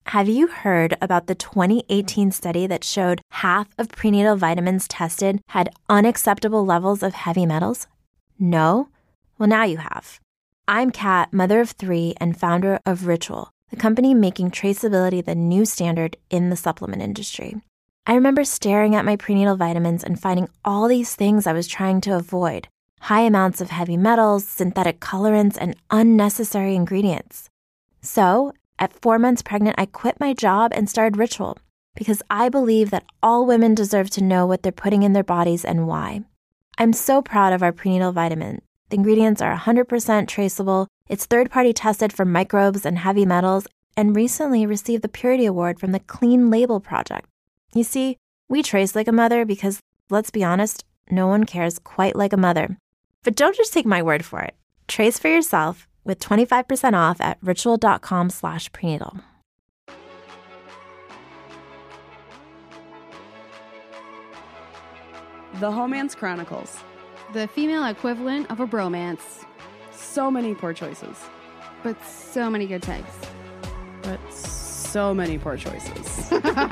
Have you heard about the 2018 study that showed half of prenatal vitamins tested had unacceptable levels of heavy metals? No? Well, now you have. I'm Kat, mother of 3 and founder of Ritual, the company making traceability the new standard in the supplement industry. I remember staring at my prenatal vitamins and finding all these things I was trying to avoid. High amounts of heavy metals, synthetic colorants, and unnecessary ingredients. So, at 4 months pregnant, I quit my job and started Ritual because I believe that all women deserve to know what they're putting in their bodies and why. I'm so proud of our prenatal vitamin. The ingredients are 100% traceable, it's third-party tested for microbes and heavy metals, and recently received the Purity Award from the Clean Label Project. You see, we trace like a mother because, let's be honest, no one cares quite like a mother. But don't just take my word for it. Trace for yourself with 25% off at ritual.com/prenatal. The Homance Chronicles. The female equivalent of a bromance. So many poor choices. But so many good types. But so many poor choices.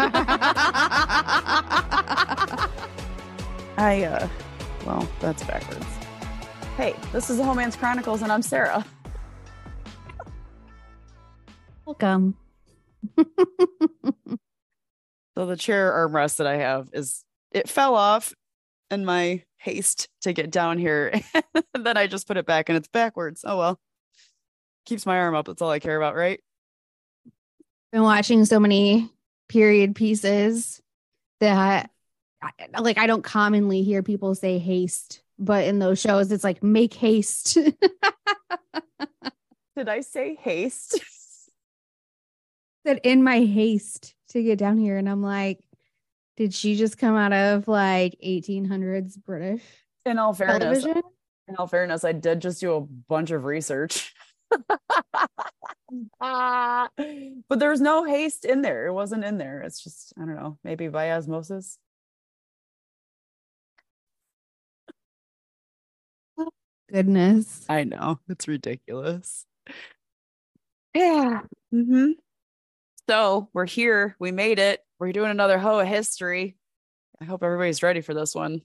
Well, that's backwards. Hey, this is the Homance Chronicles, and I'm Sarah. Welcome. So the chair armrest that I have it fell off in my haste to get down here. And then I just put it back and it's backwards. Oh, well. Keeps my arm up. That's all I care about, right? Been watching so many period pieces that I don't commonly hear people say haste, but in those shows it's like make haste. Did I say haste? That in my haste to get down here, and I'm like, did she just come out of like 1800s British In all television? fairness, I did just do a bunch of research. But there's no haste in there. It wasn't in there. It's just, I don't know, maybe by osmosis. Goodness. I know, it's ridiculous. Yeah. Mm-hmm. So we're here. We made it. We're doing another Hoa history. I hope everybody's ready for this one.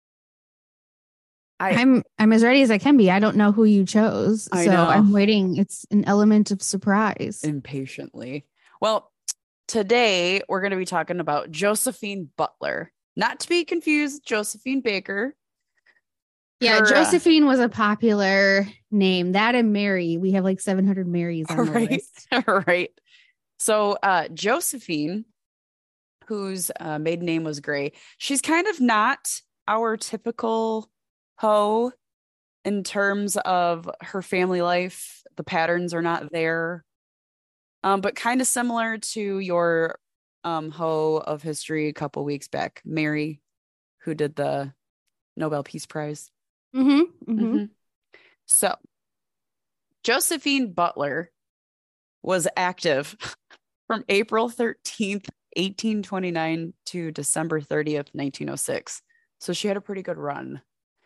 I'm as ready as I can be. I don't know who you chose, I so know. I'm waiting. It's an element of surprise. Impatiently. Well, today we're going to be talking about Josephine Butler, not to be confused with Josephine Baker. Yeah, Her, Josephine was a popular name. That and Mary. We have like 700 Marys on the list. Right. So Josephine, whose maiden name was Gray, she's kind of not our typical Hoe in terms of her family life. The patterns are not there. But kind of similar to your Hoe of history a couple weeks back, Mary, who did the Nobel Peace Prize. Mm-hmm, mm-hmm. So Josephine Butler was active from April 13th, 1829 to December 30th, 1906. So she had a pretty good run.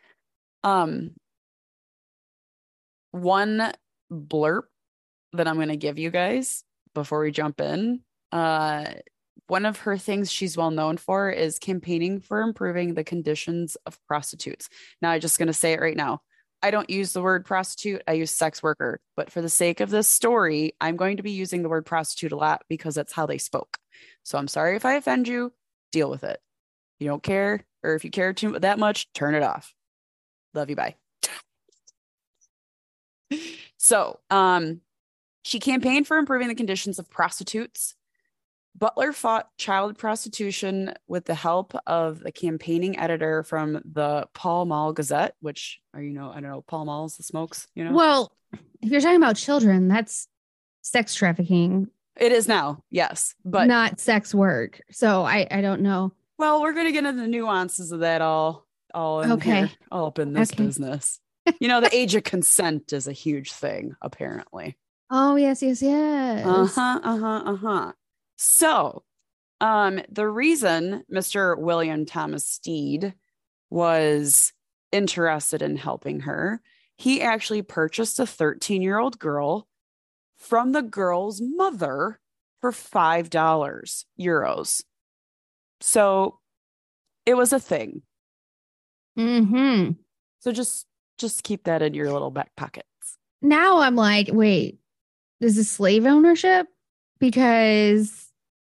One blurb that I'm going to give you guys before we jump in. One of her things she's well known for is campaigning for improving the conditions of prostitutes. Now, I'm just going to say it right now. I don't use the word prostitute. I use sex worker. But for the sake of this story, I'm going to be using the word prostitute a lot because that's how they spoke. So I'm sorry if I offend you. Deal with it. You don't care, or if you care too that much, turn it off. Love you. Bye. So, she campaigned for improving the conditions of prostitutes. Butler fought child prostitution with the help of the campaigning editor from the Pall Mall Gazette, which are, I don't know, Pall Mall's the smokes, Well, if you're talking about children, that's sex trafficking. It is now, yes, but not sex work. So I don't know. Well, we're gonna get into the nuances of that all in okay. here, all up in this business. The age of consent is a huge thing, apparently. Oh, yes. So, the reason Mr. William Thomas Steed was interested in helping her, he actually purchased a 13-year-old girl from the girl's mother for $5 euros. So it was a thing. Mm-hmm. So just keep that in your little back pockets. Now I'm like, wait, is this slave ownership? Because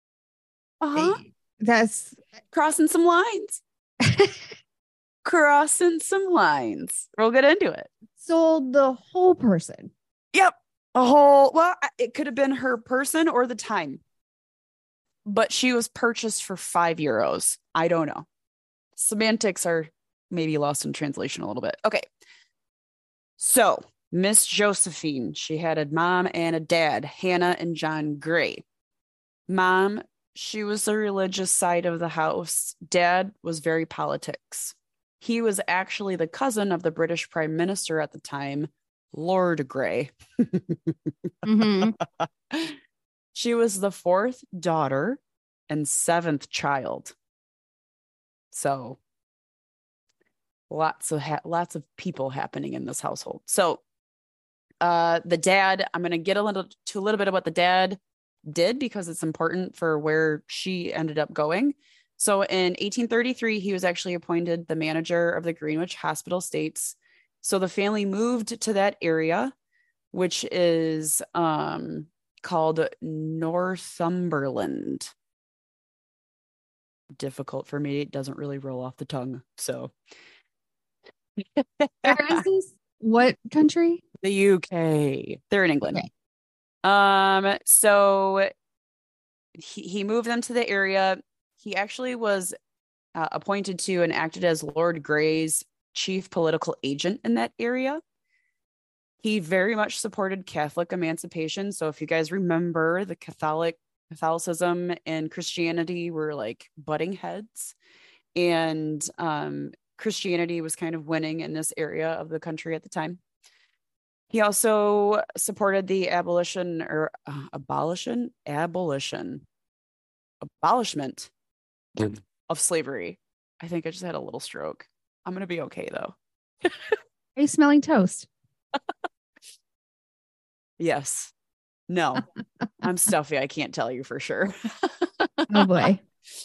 that's crossing some lines. Crossing some lines. We'll get into it. sold the whole person. Yep. Well, it could have been her person or the time. But she was purchased for €5. I don't know. Semantics are maybe lost in translation a little bit. Okay. So Miss Josephine, she had a mom and a dad, Hannah and John Gray. Mom, she was the religious side of the house. Dad was very politics. He was actually the cousin of the British Prime Minister at the time, Lord Grey. Mm-hmm. She was the fourth daughter and seventh child. So lots of people happening in this household. So the dad, I'm going to get a little bit of what the dad did because it's important for where she ended up going. So in 1833, he was actually appointed the manager of the Greenwich Hospital Estates. So the family moved to that area, which is called Northumberland. Difficult for me. It doesn't really roll off the tongue. So Where is this? What country? the UK. They're in England. Okay. So he moved them to the area. He actually was appointed to and acted as Lord Grey's chief political agent in that area. He very much supported Catholic emancipation. So if you guys remember, the Catholicism and Christianity were like butting heads, and Christianity was kind of winning in this area of the country at the time. He also supported the abolishment of slavery. I think I just had a little stroke. I'm going to be okay though. Are you smelling toast? Yes. No, I'm stuffy. I can't tell you for sure. Oh boy.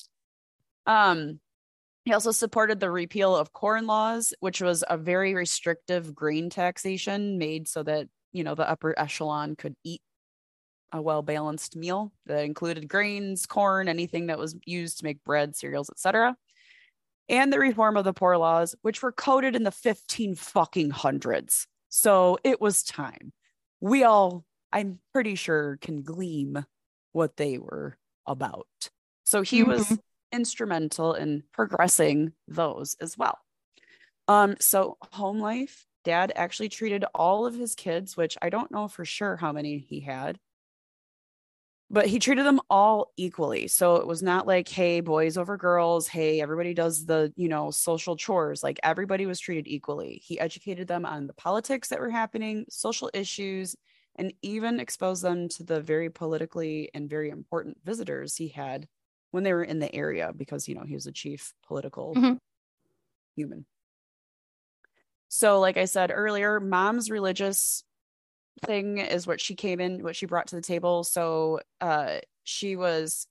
He also supported the repeal of corn laws, which was a very restrictive grain taxation made so that, the upper echelon could eat a well-balanced meal that included grains, corn, anything that was used to make bread, cereals, etc. And the reform of the poor laws, which were coded in the 1500s. So it was time. We all, I'm pretty sure, can glean what they were about. So he was instrumental in progressing those as well. So home life, Dad actually treated all of his kids, which I don't know for sure how many he had, but he treated them all equally. So it was not like, hey, boys over girls, hey, everybody does the, social chores. Like everybody was treated equally. He educated them on the politics that were happening, social issues, and even exposed them to the very politically and very important visitors he had when they were in the area, because, he was a chief political human. So like I said earlier, Mom's religious thing is what she brought to the table. So she was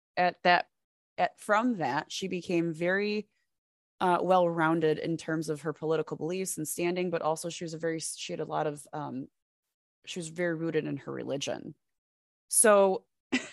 from that, she became very well-rounded in terms of her political beliefs and standing, but also she was very rooted in her religion. So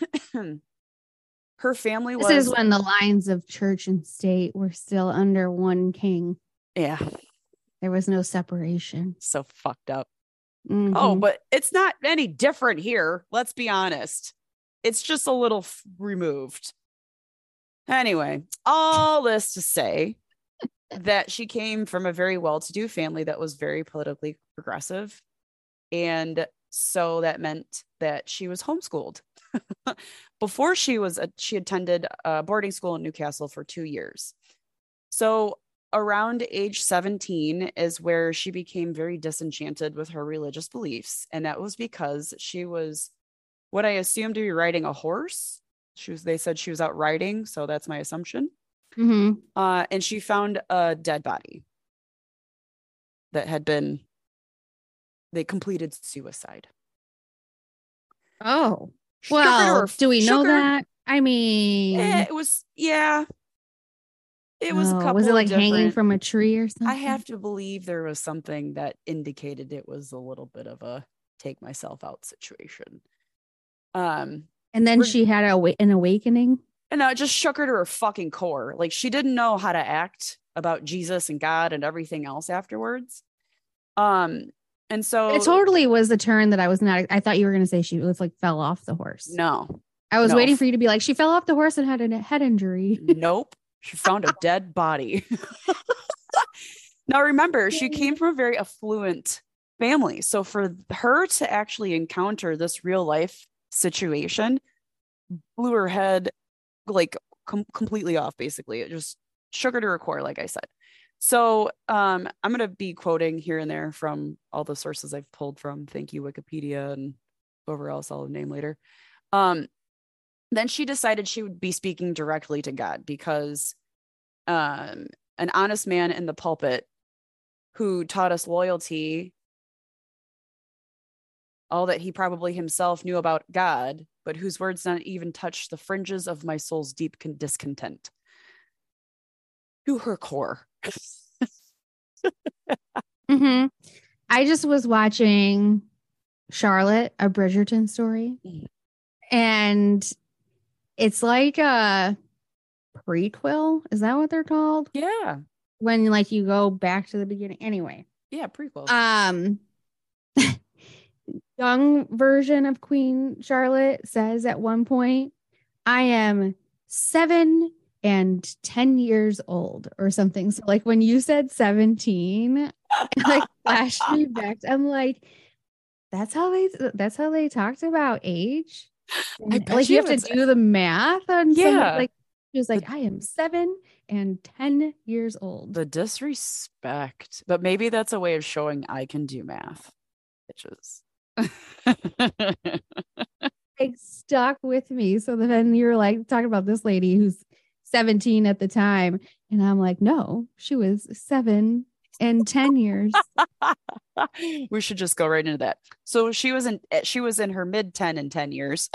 her family was... This is when the lines of church and state were still under one king. Yeah. There was no separation. So fucked up. Oh, but it's not any different here. Let's be honest. It's just a little removed. Anyway, all this to say that she came from a very well-to-do family that was very politically progressive. And so that meant that she was homeschooled. Before she attended boarding school in Newcastle for 2 years. So around age 17 is where she became very disenchanted with her religious beliefs. And that was because she was what I assumed to be riding a horse. They said she was out riding. So that's my assumption. And she found a dead body that they completed suicide. Oh. Well, do we know shook her. that? I mean, It was, yeah. It was a couple was it like of hanging different. from a tree or something? I have to believe there was something that indicated it was a little bit of a take myself out situation. And then We're- she had an awakening. And it just shook her to her fucking core. Like she didn't know how to act about Jesus and God and everything else afterwards. And so It totally was the turn that I was not. I thought you were going to say she was like fell off the horse. no, I was no. waiting for you to be like, she fell off the horse and had a head injury. Nope. She found a dead body. Now, remember, she came from a very affluent family. So for her to actually encounter this real life situation blew her head like completely off, basically. It just shook her to her core, like I said. So I'm going to be quoting here and there from all the sources I've pulled from. Thank you, Wikipedia, and whoever else I'll name later. Then she decided she would be speaking directly to God because an honest man in the pulpit who taught us loyalty, all that he probably himself knew about God, but whose words not even touched the fringes of my soul's deep discontent. To her core. Mm-hmm. I just was watching Charlotte, a Bridgerton story, and it's like a prequel. Is that what they're called? Yeah. When like you go back to the beginning. Anyway. Yeah, prequel. Young version of Queen Charlotte says at one point, I am 7 and 10 years old or something. So like when you said 17, it like flashed me back. I'm like, that's how they talked about age. I bet like you have to do the math on like she was like, I am 7 and 10 years old. The disrespect. But maybe that's a way of showing I can do math. Bitches. It stuck with me. So then you're like talking about this lady who's 17 at the time. And I'm like, no, she was 7 and 10 years. We should just go right into that. So she was in her mid 10 and 10 years.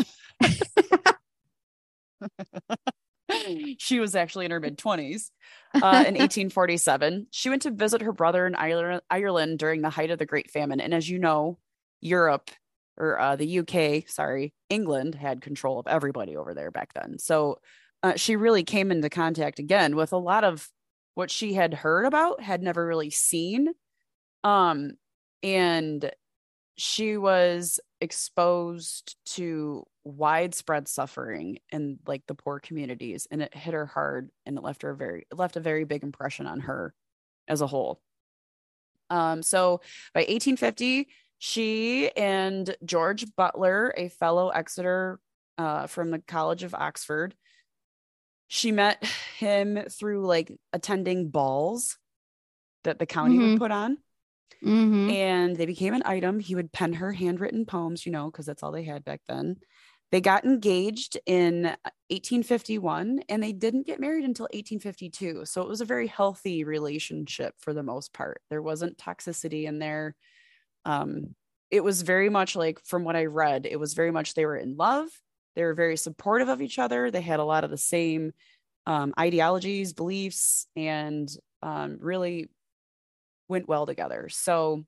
She was actually in her mid 20s in 1847. She went to visit her brother in Ireland during the height of the Great Famine. And as you know, Europe or the UK, England had control of everybody over there back then. So she really came into contact again with a lot of what she had heard about, had never really seen. And she was exposed to widespread suffering in like the poor communities, and it hit her hard, and it left a very big impression on her as a whole. So by 1850, she and George Butler, a fellow Exeter from the College of Oxford, she met him through like attending balls that the county would put on. Mm-hmm. And they became an item. He would pen her handwritten poems, because that's all they had back then. They got engaged in 1851 and they didn't get married until 1852. So it was a very healthy relationship for the most part. There wasn't toxicity in there. It was very much like, from what I read, it was very much they were in love. They were very supportive of each other. They had a lot of the same ideologies, beliefs, and really went well together. So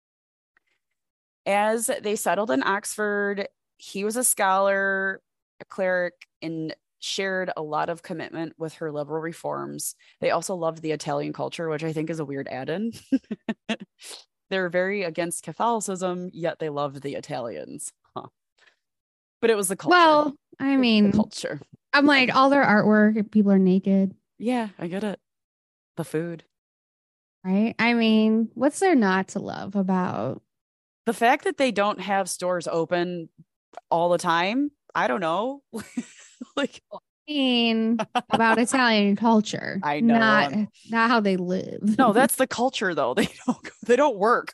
as they settled in Oxford, he was a scholar, a cleric, and shared a lot of commitment with her liberal reforms. They also loved the Italian culture, which I think is a weird add-in. They're very against Catholicism, yet they loved the Italians. But it was the culture. Well, I mean, the culture. I'm like, all their artwork, people are naked. Yeah, I get it. The food. Right? I mean, what's there not to love about the fact that they don't have stores open all the time? I don't know. Like, about Italian culture. I know, not how they live. No, that's the culture though. They don't work.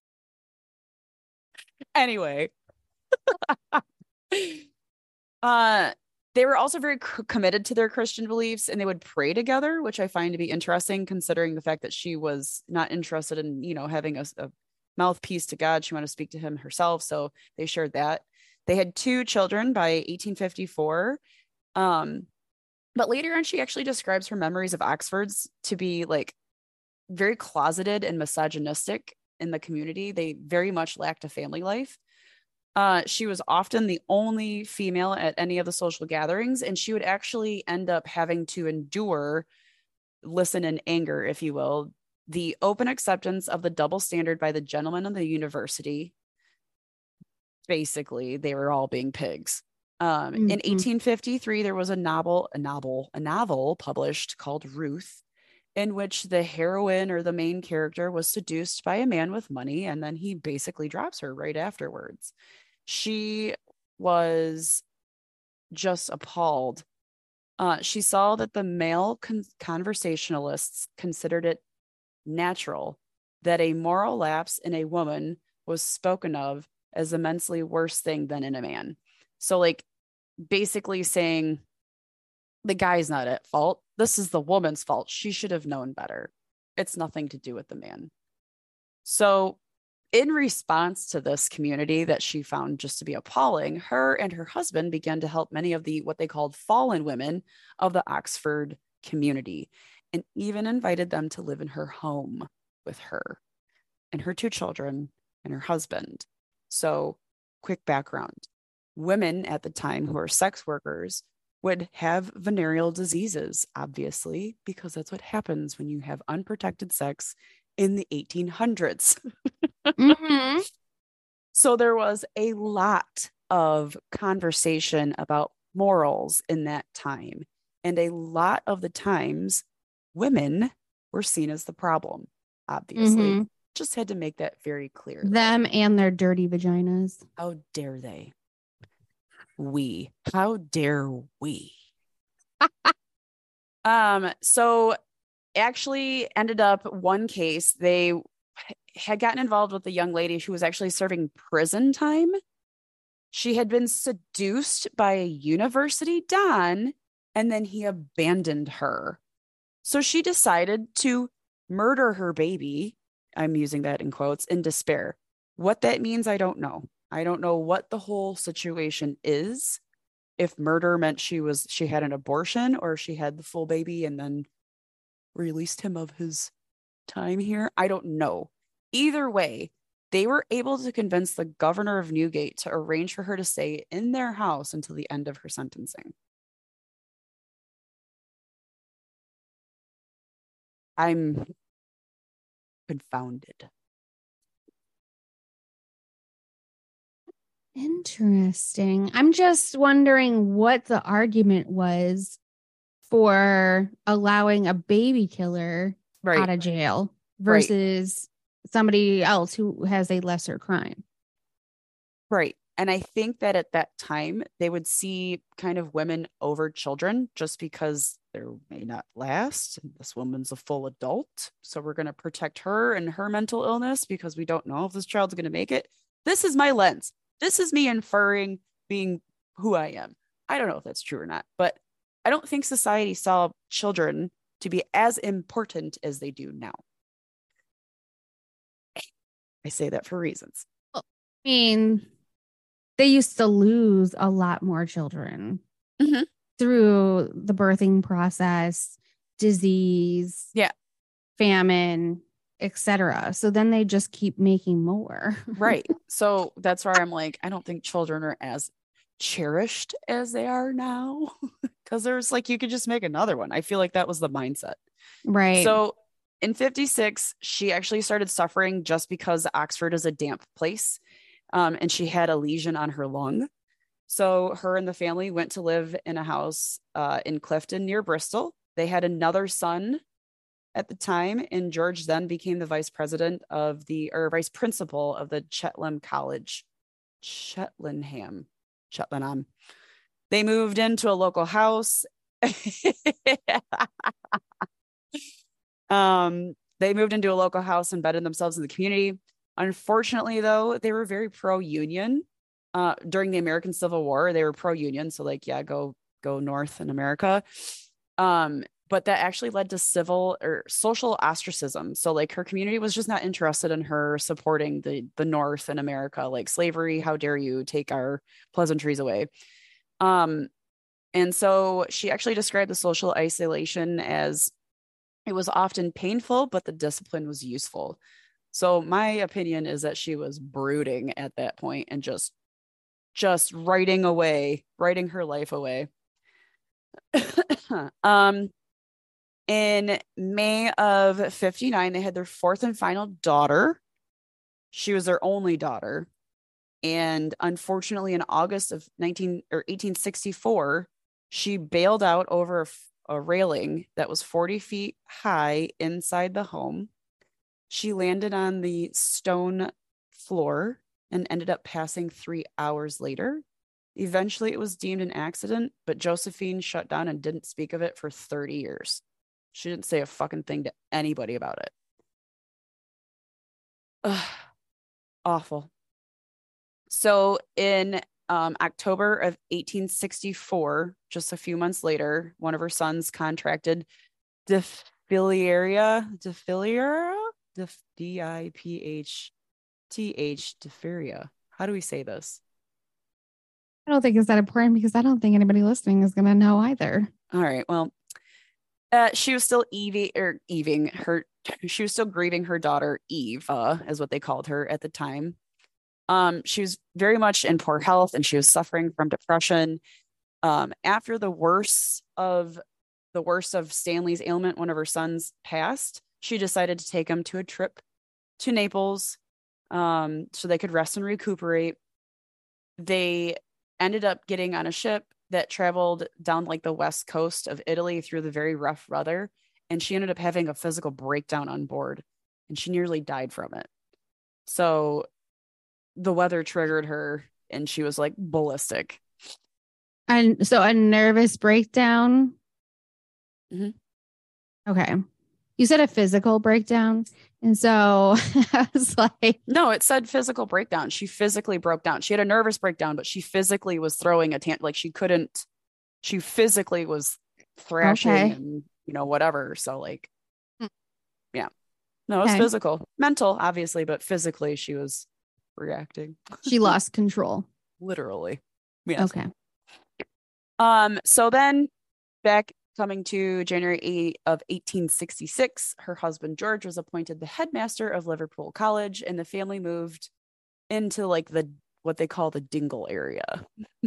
Anyway. They were also very committed to their Christian beliefs, and they would pray together, which I find to be interesting, considering the fact that she was not interested in, having a mouthpiece to God. She wanted to speak to him herself. So they shared that. They had 2 children by 1854. But later on, she actually describes her memories of Oxford's to be like very closeted and misogynistic in the community. They very much lacked a family life. She was often the only female at any of the social gatherings, and she would actually end up having to endure, listen in anger, if you will, the open acceptance of the double standard by the gentlemen of the university. Basically, they were all being pigs. In 1853, there was a novel published called Ruth, in which the heroine or the main character was seduced by a man with money, and then he basically drops her right afterwards. She was just appalled. She saw that the male conversationalists considered it natural that a moral lapse in a woman was spoken of as immensely worse thing than in a man. So like basically saying the guy's not at fault. This is the woman's fault. She should have known better. It's nothing to do with the man. So in response to this community that she found just to be appalling, her and her husband began to help many of the what they called fallen women of the Oxford community, and even invited them to live in her home with her and her 2 children and her husband. So, quick background. Women at the time who are sex workers would have venereal diseases, obviously, because that's what happens when you have unprotected sex in the 1800s. Mm-hmm. So there was a lot of conversation about morals in that time. And a lot of the times, women were seen as the problem, obviously. Mm-hmm. Just had to make that very clear. Them and their dirty vaginas. How dare they? How dare we? So actually ended up one case, they had gotten involved with a young lady who was actually serving prison time. She had been seduced by a university don, and then he abandoned her. So she decided to murder her baby. I'm using that in quotes, in despair. What that means, I don't know. I don't know what the whole situation is. If murder meant she had an abortion, or she had the full baby and then released him of his time here. I don't know. Either way, they were able to convince the governor of Newgate to arrange for her to stay in their house until the end of her sentencing. I'm confounded. Interesting. I'm just wondering what the argument was for allowing a baby killer out of jail versus somebody else who has a lesser crime. Right. And I think that at that time, they would see kind of women over children just because there may not last. This woman's a full adult. So we're going to protect her and her mental illness because we don't know if this child's going to make it. This is my lens. This is me inferring being who I am. I don't know if that's true or not, but I don't think society saw children to be as important as they do now. I say that for reasons. I mean, they used to lose a lot more children through the birthing process, disease, famine, etc. So then they just keep making more. Right. So that's where I'm like, I don't think children are as cherished as they are now, because there's like, you could just make another one. I feel like that was the mindset. Right. So in 56, she actually started suffering just because Oxford is a damp place. And she had a lesion on her lung. So her and the family went to live in a house in Clifton near Bristol. They had another son at the time, and George then became the vice principal of the Cheltenham College. Cheltenham. They moved into a local house. They moved into a local house and embedded themselves in the community. Unfortunately, though, they were very pro-union. During the American Civil War, they were pro-union. So like, yeah, go north in America. But but that actually led to civil or social ostracism. So like her community was just not interested in her supporting the North in America, like slavery. How dare you take our pleasantries away? And so she actually described the social isolation as it was often painful, but the discipline was useful. So my opinion is that she was brooding at that point and just writing her life away. In May of 59, they had their fourth and final daughter. She was their only daughter. And unfortunately, in August of 1864, she bailed out over a railing that was 40 feet high inside the home. She landed on the stone floor and ended up passing 3 hours later. Eventually, it was deemed an accident, but Josephine shut down and didn't speak of it for 30 years. She didn't say a fucking thing to anybody about it. Ugh, awful. So in October of 1864, just a few months later, one of her sons contracted diphtheria, diphtheria. How do we say this? I don't think it's that important because I don't think anybody listening is going to know either. All right. Well, she was still she was still grieving her daughter, Eva, is what they called her at the time. She was very much in poor health and she was suffering from depression. After the worst of Stanley's ailment, one of her sons passed. She decided to take him to a trip to Naples, so they could rest and recuperate. They ended up getting on a ship that traveled down like the west coast of Italy through the very rough weather, and she ended up having a physical breakdown on board, and she nearly died from it. So the weather triggered her, and she was like ballistic. And so a nervous breakdown. Mm-hmm. Okay. You said a physical breakdown. And so I was like, no, it said physical breakdown. She physically broke down. She had a nervous breakdown, but she physically was throwing she physically was thrashing and, whatever. So like, yeah, no, it was physical, mental, obviously, but physically she was reacting. She lost control. Literally. Yes. Okay. So then coming to January 8 of 1866, her husband George was appointed the headmaster of Liverpool College, and the family moved into like what they call the Dingle area.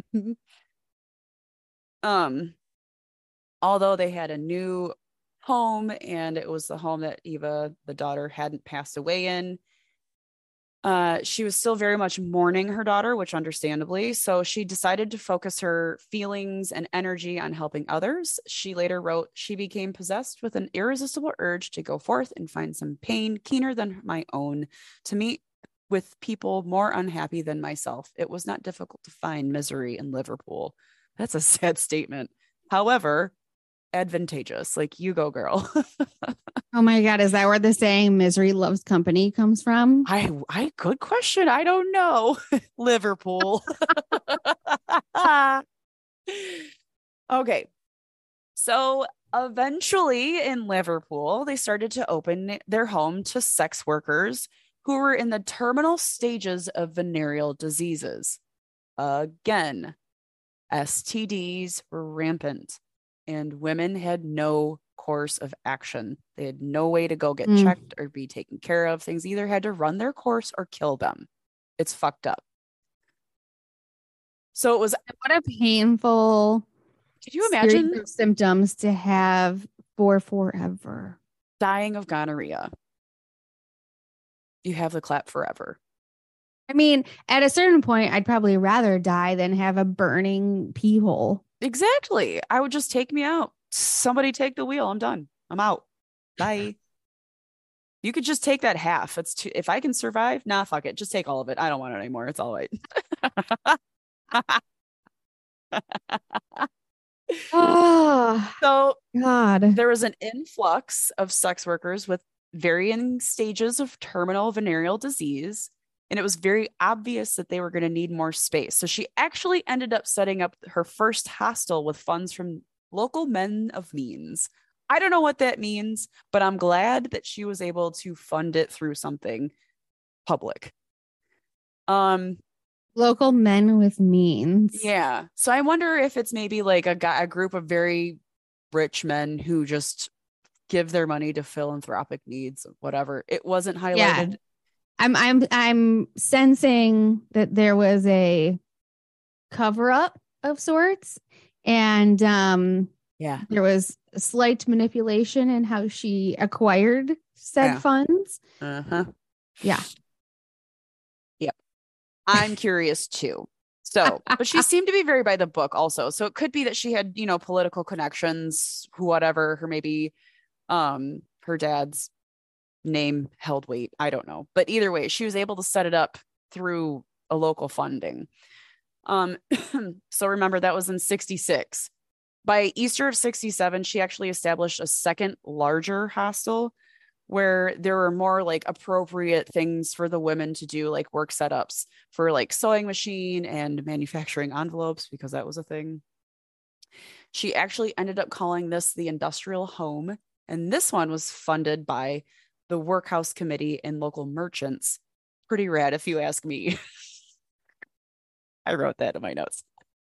Although they had a new home, and it was the home that Eva, the daughter, hadn't passed away in. She was still very much mourning her daughter, which understandably. So she decided to focus her feelings and energy on helping others. She later wrote, "She became possessed with an irresistible urge to go forth and find some pain keener than my own, to meet with people more unhappy than myself. It was not difficult to find misery in Liverpool." That's a sad statement. However, advantageous. Like, you go, girl. Oh my God. Is that where the saying misery loves company comes from? I good question. I don't know. Liverpool. Okay. So eventually in Liverpool, they started to open their home to sex workers who were in the terminal stages of venereal diseases. Again, STDs were rampant, and women had no course of action. They had no way to go get checked or be taken care of. Things either had to run their course or kill them. It's fucked up. So it was, what a painful, could you imagine symptoms to have for forever? Dying of gonorrhea. You have the clap forever. I mean, at a certain point, I'd probably rather die than have a burning pee hole. Exactly. I would just take me out. Somebody take the wheel. I'm done. I'm out. Bye. You could just take that half. It's too, if I can survive, nah, fuck it. Just take all of it. I don't want it anymore. It's all right. Oh, so God. There was an influx of sex workers with varying stages of terminal venereal disease, and it was very obvious that they were going to need more space. So she actually ended up setting up her first hostel with funds from local men of means. I don't know what that means, but I'm glad that she was able to fund it through something public. Local men with means. Yeah. So I wonder if it's maybe like a group of very rich men who just give their money to philanthropic needs, whatever. It wasn't highlighted. Yeah. I'm sensing that there was a cover up of sorts, and there was a slight manipulation in how she acquired said funds. Yeah. Yep. I'm curious too. So, but she seemed to be very by the book also. So it could be that she had, political connections, whatever, her maybe her dad's name held weight. I don't know. But either way, she was able to set it up through a local funding. So remember, that was in 66. By Easter of 67, she actually established a second larger hostel where there were more like appropriate things for the women to do, like work setups for like sewing machine and manufacturing envelopes, because that was a thing. She actually ended up calling this the industrial home. And this one was funded by the workhouse committee and local merchants. Pretty rad, if you ask me. I wrote that in my notes.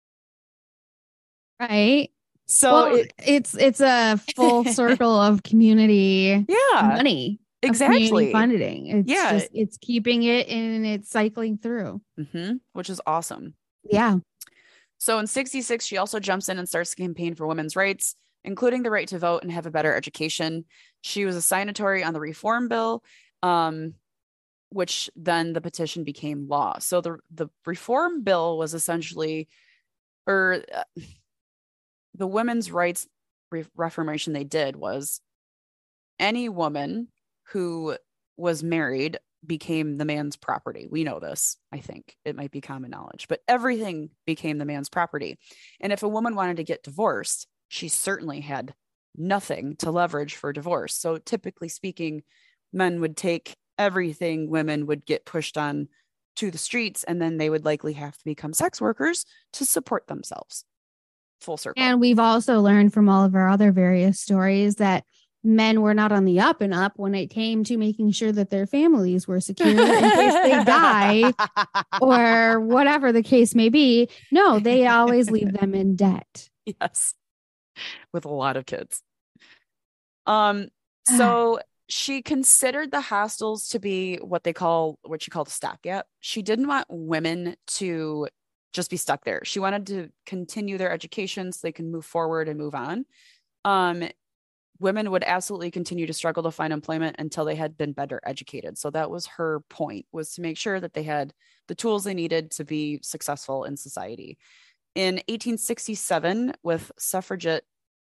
Right. So it's a full circle of community money. Exactly. Community funding. It's keeping it and it's cycling through. Which is awesome. Yeah. So in 66, she also jumps in and starts to campaign for women's rights, including the right to vote and have a better education. She was a signatory on the Reform Bill, which then the petition became law. So the Reform Bill was essentially, the women's rights reformation they did was any woman who was married became the man's property. We know this. I think it might be common knowledge, but everything became the man's property. And if a woman wanted to get divorced, she certainly had nothing to leverage for divorce. So typically speaking, men would take everything, women would get pushed on to the streets, and then they would likely have to become sex workers to support themselves. Full circle. And we've also learned from all of our other various stories that men were not on the up and up when it came to making sure that their families were secure in case they die or whatever the case may be. No, they always leave them in debt. Yes. With a lot of kids. So she considered the hostels to be what she called a stopgap. She didn't want women to just be stuck there. She wanted to continue their education so they can move forward and move on. Women would absolutely continue to struggle to find employment until they had been better educated. So that was her point, was to make sure that they had the tools they needed to be successful in society. In 1867, with suffragist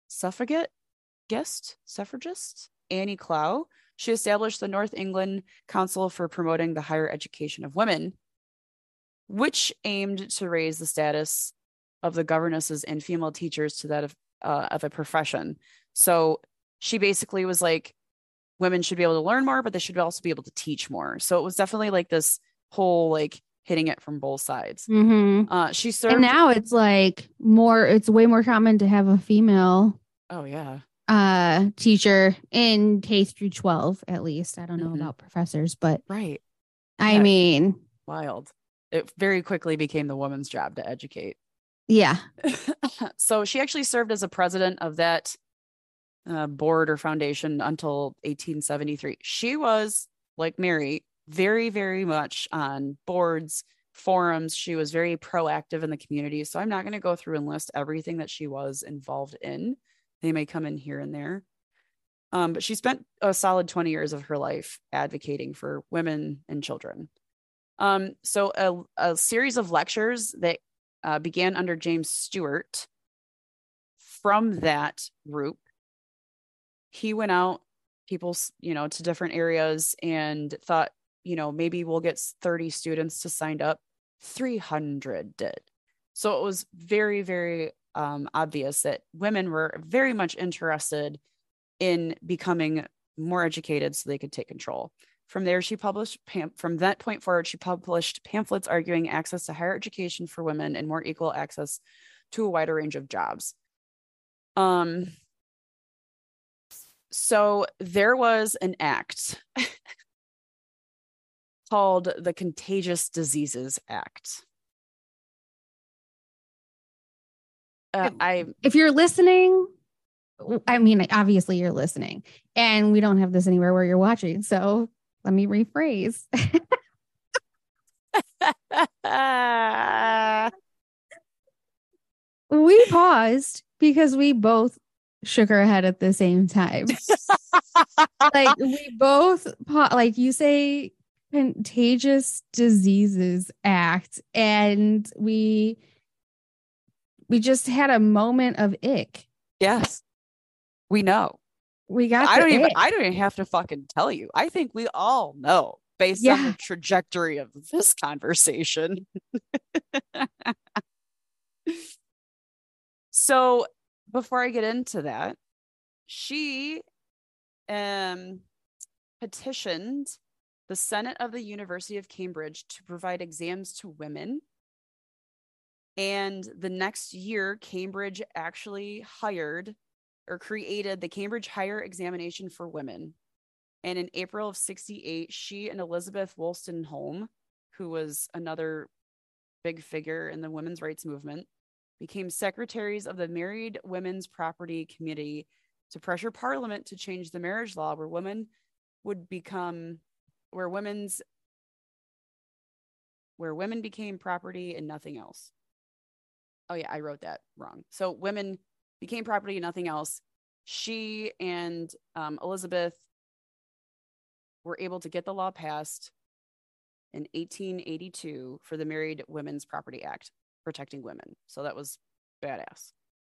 Annie Clow, she established the North England Council for Promoting the Higher Education of Women, which aimed to raise the status of the governesses and female teachers to that of a profession. So she basically was like, women should be able to learn more, but they should also be able to teach more. So it was definitely like this whole like hitting it from both sides. She served. And now it's like it's way more common to have a female. Oh yeah. Teacher in K through 12, at least. I don't know about professors, but right. I mean, wild. It very quickly became the woman's job to educate. Yeah. So she actually served as a president of that board or foundation until 1873. She was, like Mary, very, very much on boards, forums. She was very proactive in the community. So I'm not going to go through and list everything that she was involved in. They may come in here and there. But she spent a solid 20 years of her life advocating for women and children. So a series of lectures that began under James Stewart. From that group, he went out, to different areas and thought, maybe we'll get 30 students to sign up. 300 did. So it was very, very obvious that women were very much interested in becoming more educated so they could take control. From there, from that point forward, she published pamphlets arguing access to higher education for women and more equal access to a wider range of jobs. So there was an act called the Contagious Diseases Act. If you're listening, I mean, obviously you're listening, and we don't have this anywhere where you're watching. So let me rephrase. We paused because we both shook our head at the same time. Like we both, like you say, Contagious Diseases Act, and we just had a moment of ick. Yes, we know. We got. I don't even have to fucking tell you. I think we all know based on the trajectory of this conversation. So before I get into that, she petitioned the Senate of the University of Cambridge to provide exams to women. And the next year, Cambridge actually hired or created the Cambridge Higher Examination for Women. And in April of 1968, she and Elizabeth Wolstenholme, who was another big figure in the women's rights movement, became secretaries of the Married Women's Property Committee to pressure Parliament to change the marriage law where women became property and nothing else. Oh yeah, I wrote that wrong. So women became property and nothing else. She and Elizabeth were able to get the law passed in 1882 for the Married Women's Property Act, protecting women. So that was badass.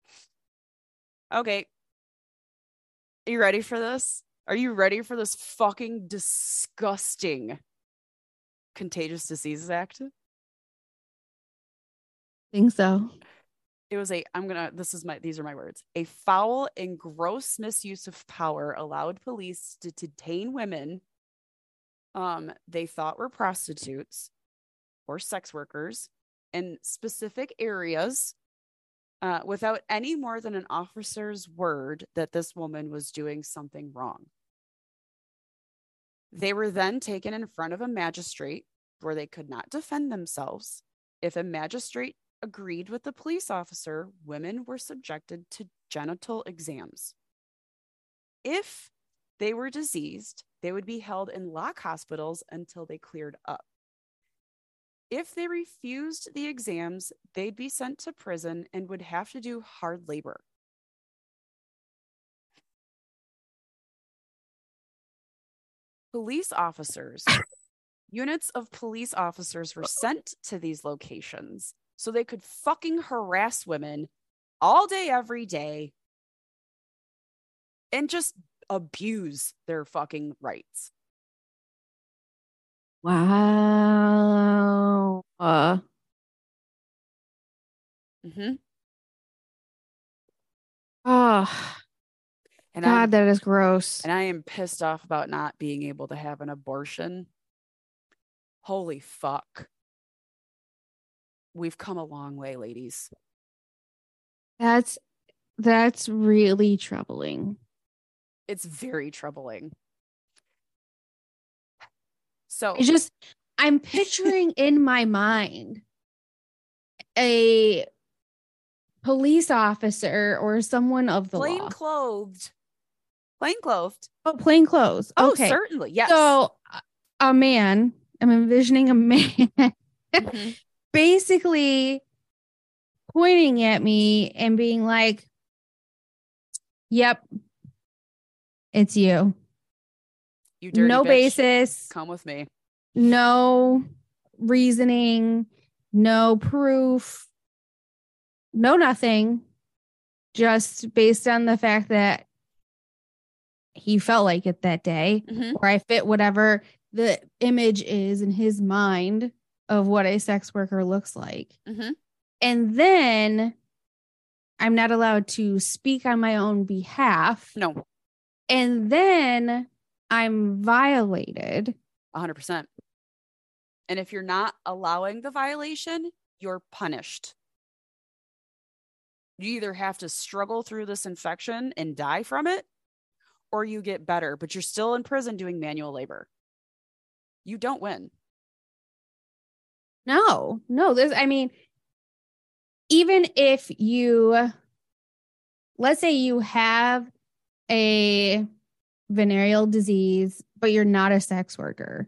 Okay. Are you ready for this? Are you ready for this fucking disgusting Contagious Diseases Act? Think so. It was these are my words. A foul and gross misuse of power allowed police to detain women they thought were prostitutes or sex workers in specific areas without any more than an officer's word that this woman was doing something wrong. They were then taken in front of a magistrate where they could not defend themselves. If a magistrate agreed with the police officer, women were subjected to genital exams. If they were diseased, they would be held in lock hospitals until they cleared up. If they refused the exams, they'd be sent to prison and would have to do hard labor. Police officers, units of police officers were sent to these locations so they could fucking harass women all day, every day, and just abuse their fucking rights. Wow. Oh, and God, that is gross. And I am pissed off about not being able to have an abortion. Holy fuck. We've come a long way, ladies. That's really troubling. It's very troubling. So I'm picturing in my mind a police officer or someone of the law. Plainclothed. Oh, plainclothes. Okay. Oh, certainly. Yes. So a man, I'm envisioning a man basically pointing at me and being like, yep, it's you. You dirty no bitch. Basis. Come with me. No reasoning, no proof, no nothing. Just based on the fact that he felt like it that day, or I fit whatever the image is in his mind of what a sex worker looks like. And then I'm not allowed to speak on my own behalf. No. And then I'm violated. 100%. And if you're not allowing the violation, you're punished. You either have to struggle through this infection and die from it, or you get better, but you're still in prison doing manual labor. You don't win. No, I mean, even if you, let's say you have a venereal disease, but you're not a sex worker.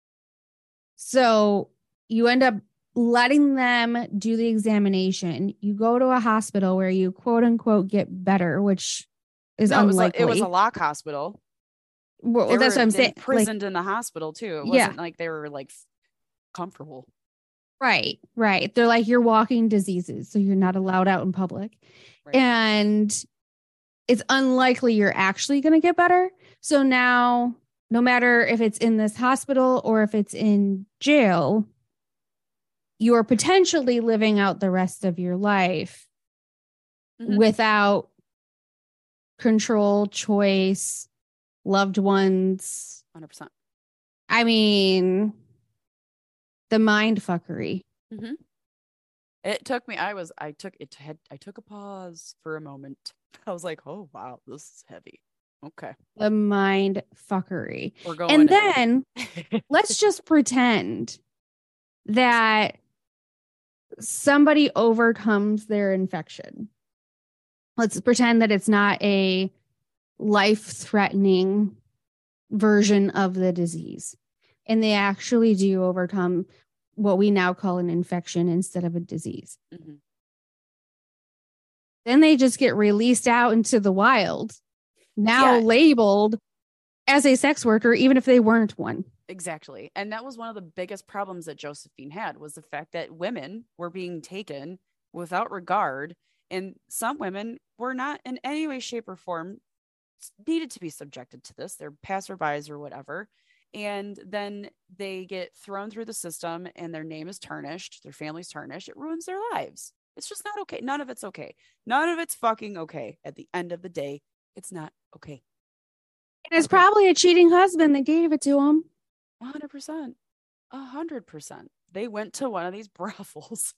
So you end up letting them do the examination. You go to a hospital where you quote unquote get better, which is unlikely. It was a lock hospital. Well, that's what I'm saying. Imprisoned in the hospital too. It wasn't like they were like comfortable. Right. They're like, you're walking diseases, so you're not allowed out in public. Right. And it's unlikely you're actually going to get better. So now, no matter if it's in this hospital or if it's in jail, you're potentially living out the rest of your life without control, choice, loved ones. 100%. I mean, the mind fuckery. Mm-hmm. It took me, I took a pause for a moment. I was like, oh, wow, this is heavy. Okay. The mind fuckery. We're going. And then let's just pretend that somebody overcomes their infection. Let's pretend that it's not a life-threatening version of the disease. And they actually do overcome what we now call an infection instead of a disease. Mm-hmm. Then they just get released out into the wild, now labeled as a sex worker, even if they weren't one. Exactly. And that was one of the biggest problems that Josephine had, was the fact that women were being taken without regard. And some women were not in any way, shape, or form needed to be subjected to this. They're passerbys or whatever. And then they get thrown through the system and their name is tarnished. Their family's tarnished. It ruins their lives. It's just not okay. None of it's okay. None of it's fucking okay. At the end of the day, it's not okay. And it's probably a cheating husband that gave it to him. 100%. 100%. They went to one of these brothels.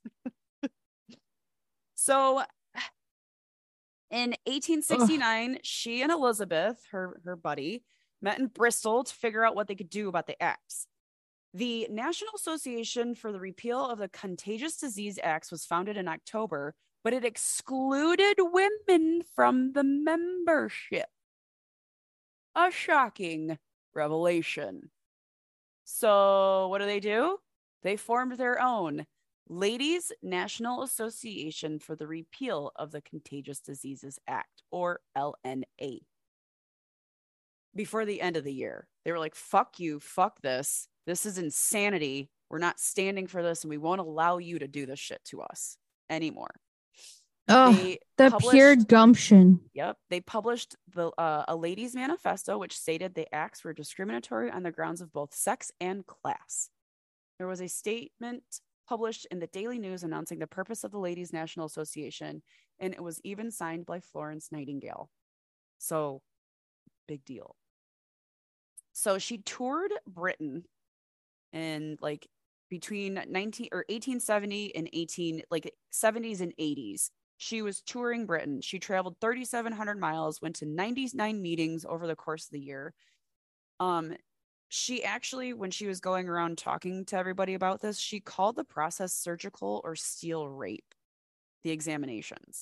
So in 1869, she and Elizabeth, her buddy, met in Bristol to figure out what they could do about the acts. The National Association for the Repeal of the Contagious Disease Acts was founded in October, but it excluded women from the membership. A shocking revelation. So what do? They formed their own Ladies National Association for the Repeal of the Contagious Diseases Act, or LNA. Before the end of the year, they were like, fuck you, fuck this. This is insanity. We're not standing for this, and we won't allow you to do this shit to us anymore. Oh, the pure gumption. Yep. They published a ladies' manifesto, which stated the acts were discriminatory on the grounds of both sex and class. There was a statement published in the Daily News announcing the purpose of the Ladies National Association, and it was even signed by Florence Nightingale. So, big deal. So she toured Britain in between 1870 and 70s and 80s. She was touring Britain. She traveled 3,700 miles, went to 99 meetings over the course of the year. She actually, when she was going around talking to everybody about this, she called the process surgical or steel rape, the examinations.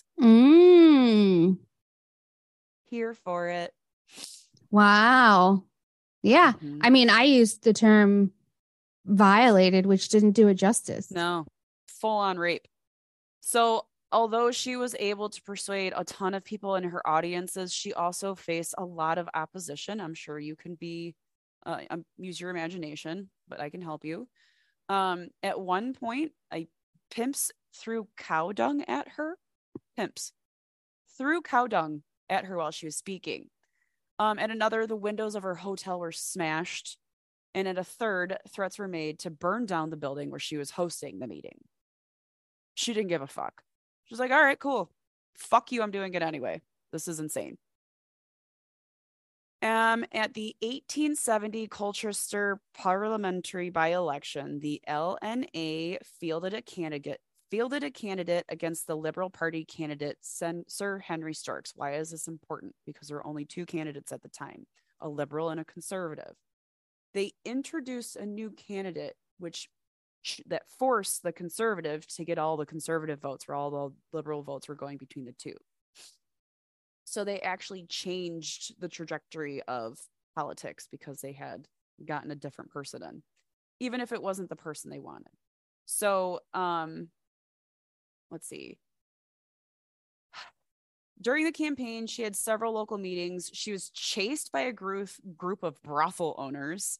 Here for it. Wow. Yeah. Mm-hmm. I mean, I used the term violated, which didn't do it justice. No, full on rape. So although she was able to persuade a ton of people in her audiences, she also faced a lot of opposition. I'm sure you can use your imagination, but I can help you. At one point, pimps threw cow dung at her. Pimps threw cow dung at her while she was speaking. At another, the windows of her hotel were smashed. And at a third, threats were made to burn down the building where she was hosting the meeting. She didn't give a fuck. She was like, all right, cool. Fuck you. I'm doing it anyway. This is insane. At the 1870 Colchester parliamentary by-election, the LNA fielded a candidate fielded a candidate against the Liberal Party candidate, Sir Henry Storks. Why is this important? Because there were only two candidates at the time, a Liberal and a Conservative. They introduced a new candidate, that forced the Conservative to get all the Conservative votes, where all the Liberal votes were going between the two. So they actually changed the trajectory of politics because they had gotten a different person in, even if it wasn't the person they wanted. So, let's see. During the campaign, she had several local meetings. She was chased by a group of brothel owners.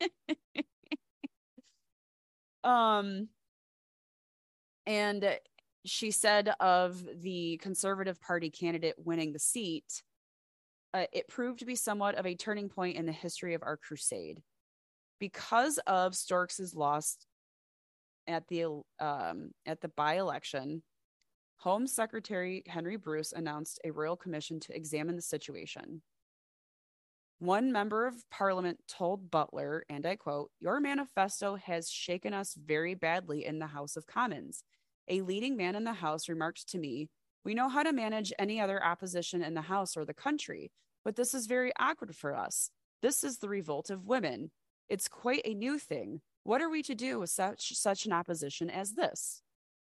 And she said of the Conservative Party candidate winning the seat, it proved to be somewhat of a turning point in the history of our crusade. Because of Storks's loss at the by-election, Home Secretary Henry Bruce announced a royal commission to examine the situation. One member of parliament told Butler, and I quote, "Your manifesto has shaken us very badly in the House of Commons. A leading man in the House remarked to me, 'We know how to manage any other opposition in the House or the country, but this is very awkward for us. This is the revolt of women. It's quite a new thing. What are we to do with such an opposition as this?'"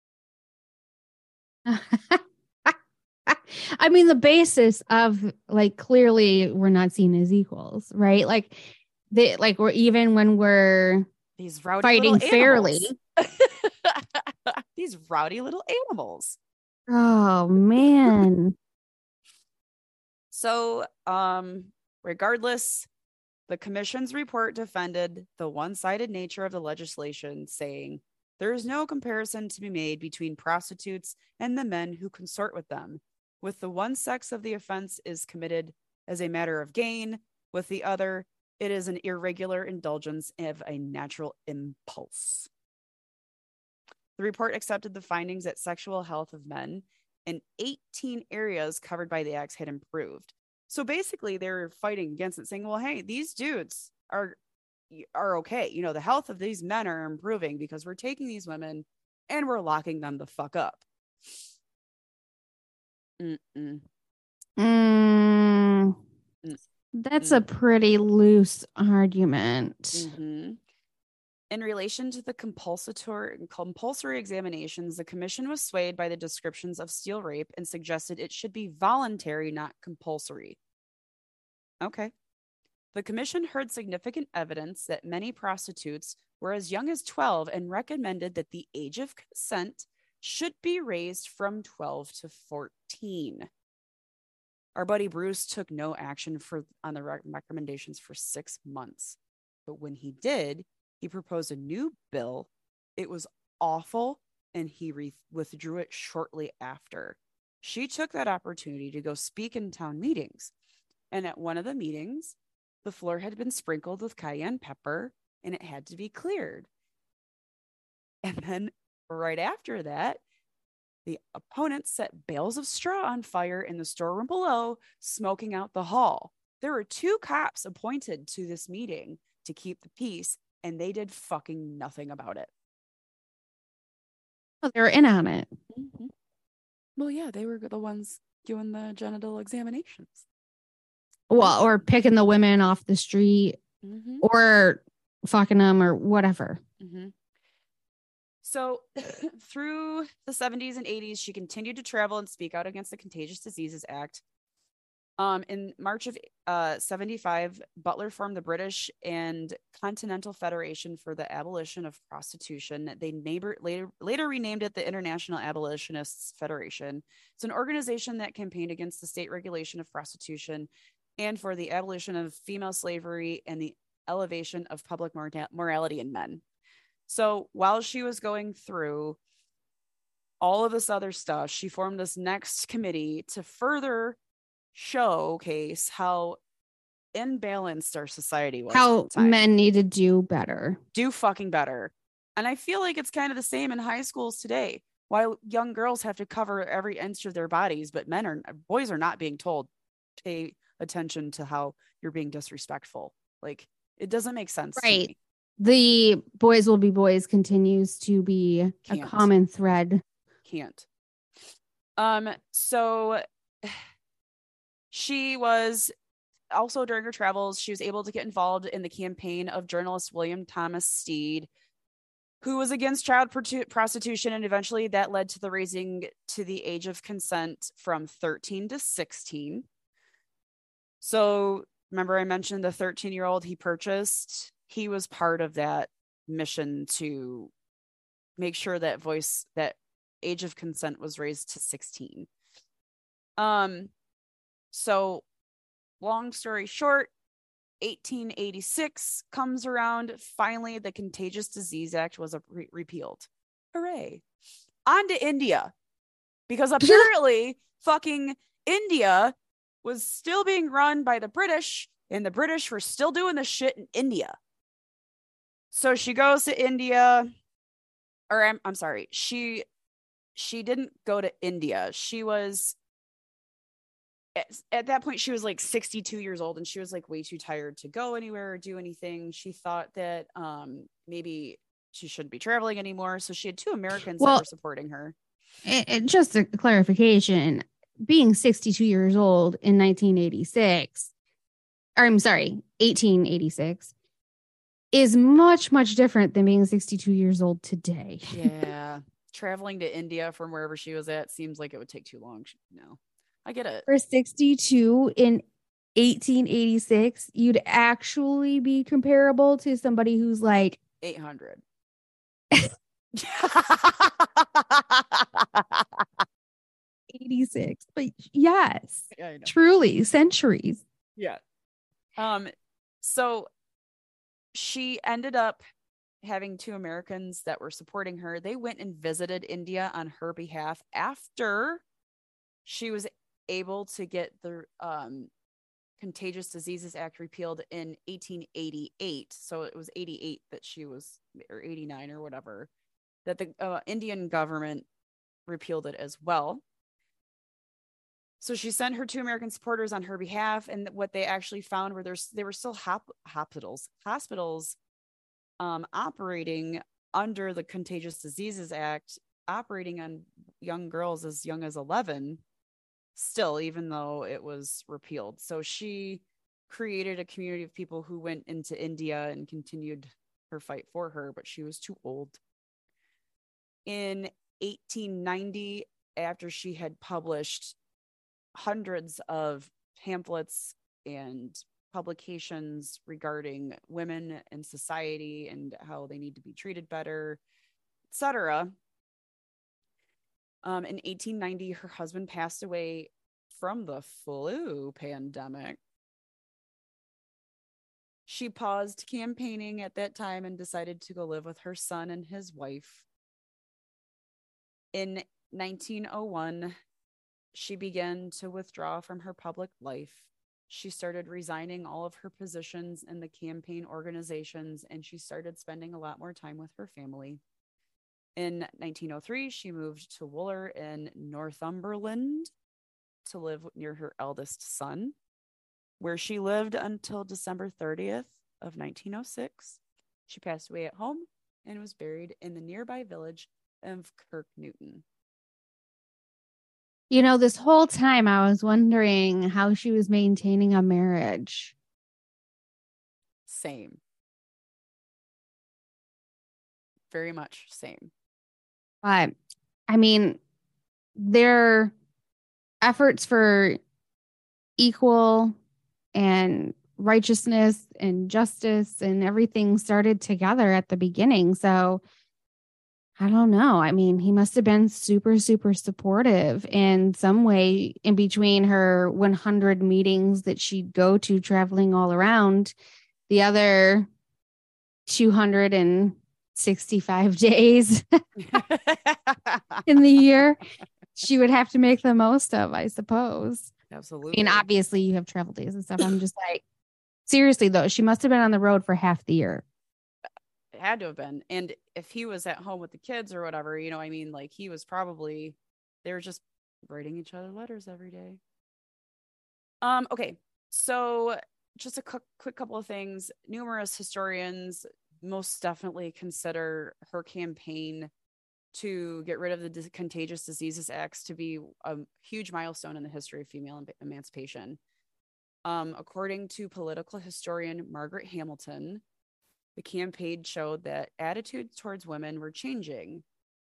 I mean, the basis of like, clearly we're not seen as equals, right? Like we're, even when we're these rowdy fighting fairly. These rowdy little animals. Oh man. So, regardless, the commission's report defended the one-sided nature of the legislation, saying there is no comparison to be made between prostitutes and the men who consort with them. With the one sex of the offense is committed as a matter of gain, with the other, it is an irregular indulgence of a natural impulse. The report accepted the findings that sexual health of men in 18 areas covered by the acts had improved. So basically, they're fighting against it, saying, well, hey, these dudes are okay. You know, the health of these men are improving because we're taking these women and we're locking them the fuck up. That's a pretty loose argument. Mm-hmm. In relation to the compulsory examinations, the commission was swayed by the descriptions of steel rape and suggested it should be voluntary, not compulsory. Okay. The commission heard significant evidence that many prostitutes were as young as 12 and recommended that the age of consent should be raised from 12 to 14. Our buddy Bruce took no action on the recommendations for 6 months. But when he did, he proposed a new bill. It was awful, and he withdrew it shortly after. She took that opportunity to go speak in town meetings. And at one of the meetings, the floor had been sprinkled with cayenne pepper, and it had to be cleared. And then right after that, the opponents set bales of straw on fire in the storeroom below, smoking out the hall. There were 2 cops appointed to this meeting to keep the peace, and they did fucking nothing about it. Oh, they were in on it. Mm-hmm. Well, yeah, they were the ones doing the genital examinations. Well, or picking the women off the street, or fucking them or whatever. Mm-hmm. So through the 70s and 80s, she continued to travel and speak out against the Contagious Diseases Act. In March of 75, Butler formed the British and Continental Federation for the Abolition of Prostitution. They later renamed it the International Abolitionists Federation. It's an organization that campaigned against the state regulation of prostitution and for the abolition of female slavery and the elevation of public morality in men. So while she was going through all of this other stuff, she formed this next committee to further showcase how imbalanced our society was. How men need to do better. Do fucking better. And I feel like it's kind of the same in high schools today. While young girls have to cover every inch of their bodies, but boys are not being told, pay attention to how you're being disrespectful. Like, it doesn't make sense. Right. To me. The boys will be boys continues to be a Can't. common thread. Can't. So she was also, during her travels, she was able to get involved in the campaign of journalist William Thomas Steed, who was against child prostitution, and eventually that led to the raising to the age of consent from 13 to 16. So remember I mentioned the 13-year-old he purchased? He was part of that mission to make sure that age of consent was raised to 16. So long story short, 1886 comes around. Finally, the Contagious Disease Act was repealed. Hooray. On to India. Because apparently fucking India was still being run by the British, and the British were still doing the shit in India. So she goes to India, or I'm sorry, she didn't go to India. She was at that point, she was like 62 years old, and she was like way too tired to go anywhere or do anything. She thought that maybe she shouldn't be traveling anymore. So she had two Americans that were supporting her. Just a clarification, being 62 years old in 1986, or I'm sorry, 1886, is much, much different than being 62 years old today. Yeah. Traveling to India from wherever she was at seems like it would take too long. No. I get it. For 62 in 1886, you'd actually be comparable to somebody who's like 800. 86. But yes, yeah, truly centuries. Yeah. So she ended up having two Americans that were supporting her. They went and visited India on her behalf after she was able to get the Contagious Diseases Act repealed in 1888. So it was 88 that she was, or 89 or whatever, that the Indian government repealed it as well. So she sent her two American supporters on her behalf, and what they actually found were there were still hospitals operating under the Contagious Diseases Act, operating on young girls as young as 11 still, even though it was repealed. So she created a community of people who went into India and continued her fight for her, but she was too old. In 1890, after she had published hundreds of pamphlets and publications regarding women and society and how they need to be treated better, etc. In 1890, her husband passed away from the flu pandemic. She paused campaigning at that time and decided to go live with her son and his wife. In 1901, she began to withdraw from her public life. She started resigning all of her positions in the campaign organizations, and she started spending a lot more time with her family. In 1903, she moved to Wooler in Northumberland to live near her eldest son, where she lived until December 30th of 1906. She passed away at home and was buried in the nearby village of Kirk Newton. You know, this whole time I was wondering how she was maintaining a marriage. Same. Very much same. But I mean, their efforts for equal and righteousness and justice and everything started together at the beginning. So I don't know. I mean, he must have been super, super supportive in some way in between her 100 meetings that she'd go to traveling all around. The other 265 days in the year she would have to make the most of, I suppose. Absolutely. I mean, obviously you have travel days and stuff. I'm just like, seriously though, she must have been on the road for half the year. It had to have been. And if he was at home with the kids or whatever, you know, I mean, like he was probably, they were just writing each other letters every day. Okay. So just a quick couple of things. Numerous historians most definitely consider her campaign to get rid of the Contagious Diseases Acts to be a huge milestone in the history of female emancipation. According to political historian Margaret Hamilton, the campaign showed that attitudes towards women were changing.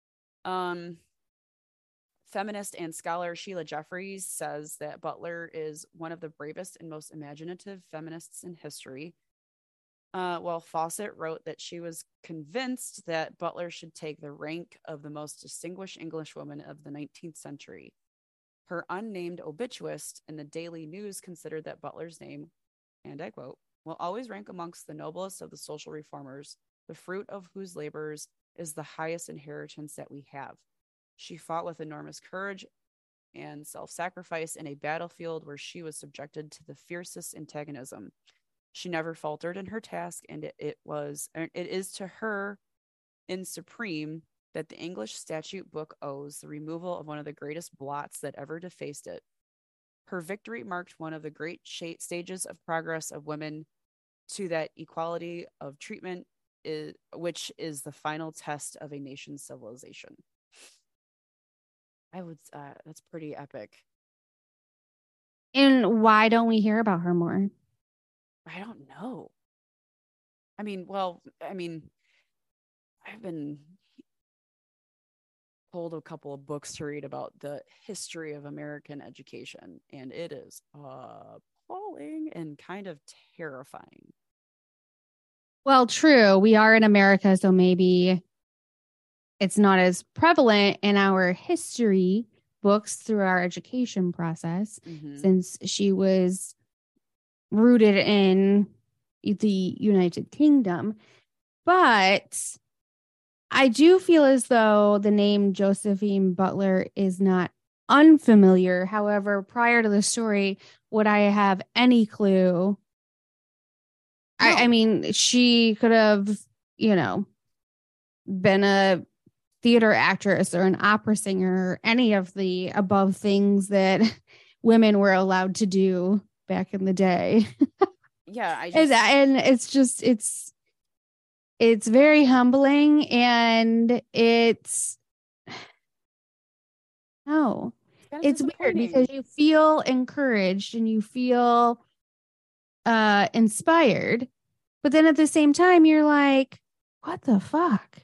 Feminist and scholar Sheila Jeffreys says that Butler is one of the bravest and most imaginative feminists in history. While Fawcett wrote that she was convinced that Butler should take the rank of the most distinguished Englishwoman of the 19th century. Her unnamed obituist in the Daily News considered that Butler's name, and I quote, will always rank amongst the noblest of the social reformers, the fruit of whose labors is the highest inheritance that we have. She fought with enormous courage and self-sacrifice in a battlefield where she was subjected to the fiercest antagonism. She never faltered in her task, and it is to her in supreme that the English statute book owes the removal of one of the greatest blots that ever defaced it. Her victory marked one of the great stages of progress of women to that equality of treatment, which is the final test of a nation's civilization. That's pretty epic. And why don't we hear about her more? I don't know. I've been told a couple of books to read about the history of American education, and it is appalling and kind of terrifying. Well, true. We are in America, so maybe it's not as prevalent in our history books through our education process, since she was rooted in the United Kingdom. But I do feel as though the name Josephine Butler is not unfamiliar. However, prior to the story, would I have any clue? No. I mean, she could have, been a theater actress or an opera singer, or any of the above things that women were allowed to do back in the day. Yeah, it's very humbling, and it's weird because you feel encouraged and you feel inspired, but then at the same time you're like, what the fuck?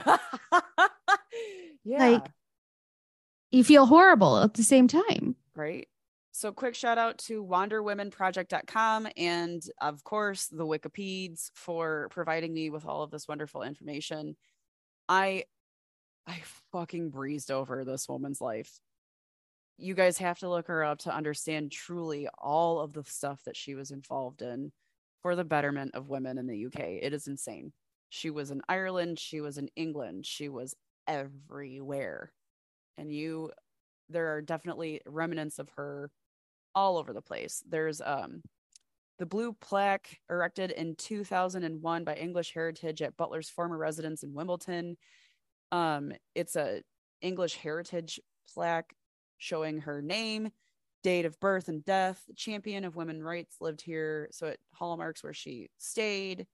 Yeah, like you feel horrible at the same time, right? So quick shout out to wanderwomenproject.com and of course the Wikipedias for providing me with all of this wonderful information. I fucking breezed over this woman's life. You guys have to look her up to understand truly all of the stuff that she was involved in for the betterment of women in the UK. It is insane. She was in Ireland. She was in England. She was everywhere. And there are definitely remnants of her all over the place. There's the blue plaque erected in 2001 by English Heritage at Butler's former residence in Wimbledon. It's a English Heritage plaque showing her name, date of birth and death, champion of women's rights, lived here, so it hallmarks where she stayed.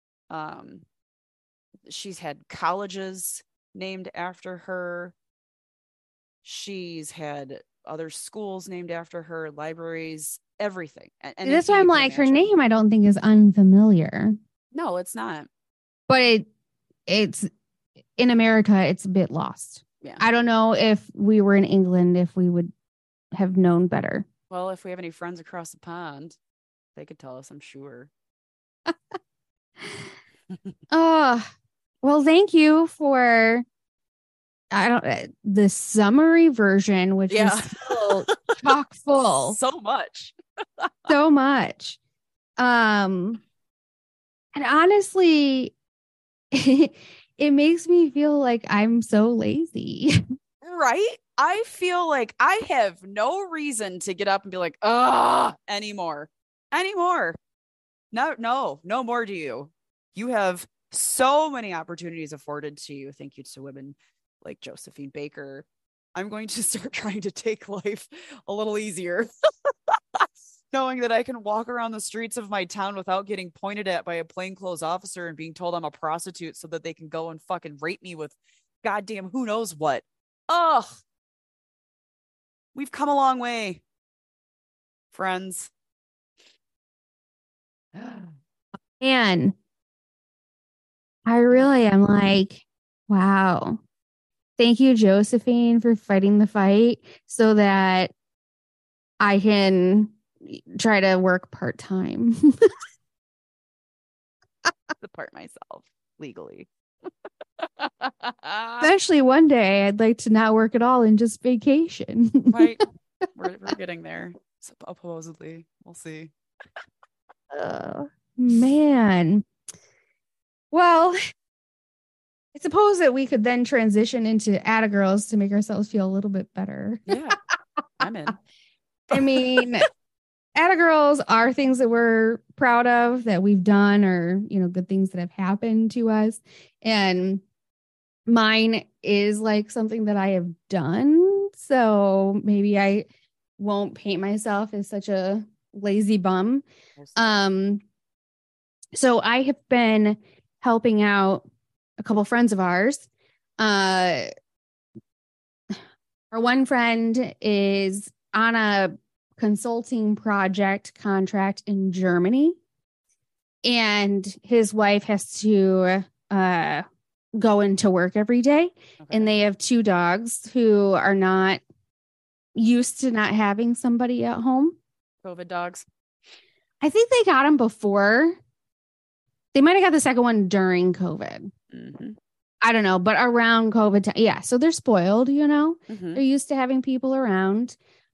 She's had colleges named after her. She's had other schools named after her, libraries, everything. And that's why I'm like, her name I don't think is unfamiliar. No, it's not. But it's in America, it's a bit lost. Yeah. I don't know if we were in England, if we would have known better. Well, if we have any friends across the pond, they could tell us, I'm sure. Well, thank you for the summary version, which is still chock full. So much. So much. And honestly, it makes me feel like I'm so lazy. Right? I feel like I have no reason to get up and be like, anymore. No more do you. You have so many opportunities afforded to you. Thank you to women like Josephine Baker. I'm going to start trying to take life a little easier. knowing that I can walk around the streets of my town without getting pointed at by a plainclothes officer and being told I'm a prostitute so that they can go and fucking rape me with goddamn who knows what. Ugh. We've come a long way, friends. And I really am like, wow. Thank you, Josephine, for fighting the fight so that I can try to work part-time. Support myself legally. Eventually, one day, I'd like to not work at all and just vacation. Right. We're getting there. Supposedly. We'll see. Man. Well, I suppose that we could then transition into Atta-Girls to make ourselves feel a little bit better. Yeah. I'm in. I mean, Atta-Girls are things that we're proud of that we've done, or, you know, good things that have happened to us. And mine is like something that I have done. So maybe I won't paint myself as such a lazy bum. So I have been helping out a couple friends of ours. Our one friend is on a consulting project contract in Germany, and his wife has to go into work every day. Okay. And they have 2 dogs who are not used to not having somebody at home. COVID dogs. I think they got them before. They might have got the second one during COVID. Mm-hmm. I don't know, but around COVID time. Yeah. So they're spoiled, you know, they're used to having people around.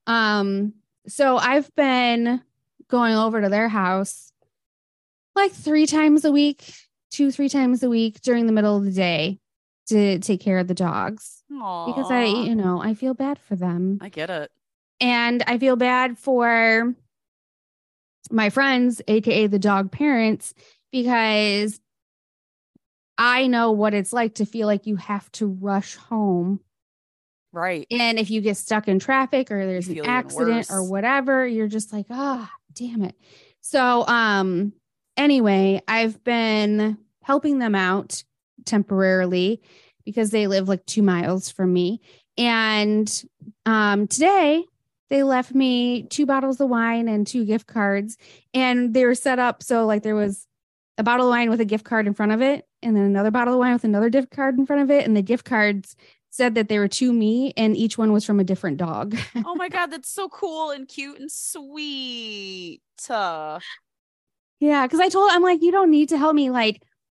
So I've been going over to their house like 3 times a week, 2-3 times a week during the middle of the day to take care of the dogs. Aww. Because I feel bad for them. I get it. And I feel bad for my friends, AKA the dog parents, because I know what it's like to feel like you have to rush home. Right. And if you get stuck in traffic or there's an accident or whatever, you're just like, damn it. So, anyway, I've been helping them out temporarily because they live like 2 miles from me. And today they left me 2 bottles of wine and 2 gift cards, and they were set up so like there was a bottle of wine with a gift card in front of it, and then another bottle of wine with another gift card in front of it. And the gift cards said that they were to me, and each one was from a different dog. Oh my God, that's so cool and cute and sweet. Yeah, because I'm like, you don't need to help me. Like,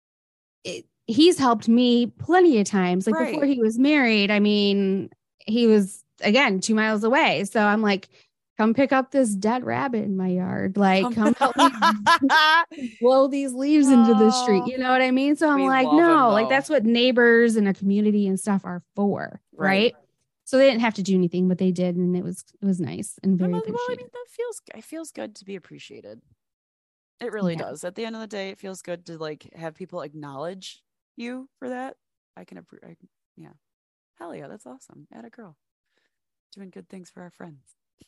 he's helped me plenty of times. Like before he was married, I mean, he was, again, 2 miles away. So I'm like, come pick up this dead rabbit in my yard. Like, come help me blow these leaves into the street. You know what I mean? So I'm like, no, like that's what neighbors and a community and stuff are for. Right. So they didn't have to do anything, but they did. And it was nice and very appreciated. Well, I mean, it feels good to be appreciated. It really does. At the end of the day, it feels good to like have people acknowledge you for that. Yeah. Hell yeah. That's awesome. Atta girl. Doing good things for our friends.